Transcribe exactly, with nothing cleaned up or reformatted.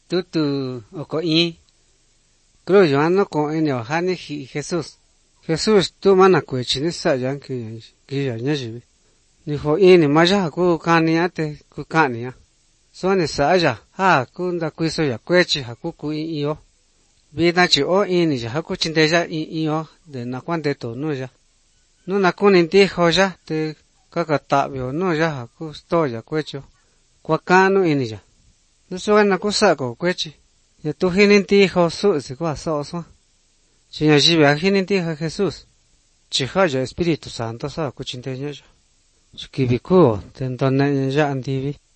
tu tu o có in creo yo no con en el hani Jesús Jesús tu mana ku chini sa yang ki ki ya nya ji ni ho in ni ma ja ku ka ni ate ku ka ni ya so ni sa ja ha ku nda ku so ya kwe chi ha ku ku in yo bi na chi o in ni ja ha ku chin de ja in yo de na kwan de to no ja no na ku ni ti ho ja te ka ka ta bio no ja ha ku sto ya kwe cho kwa ka no in ni ja no so na ku sa ko kwe chi ya tu hin ni ti ho su si kwa so so chi ya ji ba hin ni ti ha Jesús chi ha ya Espíritu Santo sa ku chin de nya ja ki bi ku ten don na ya an ti bi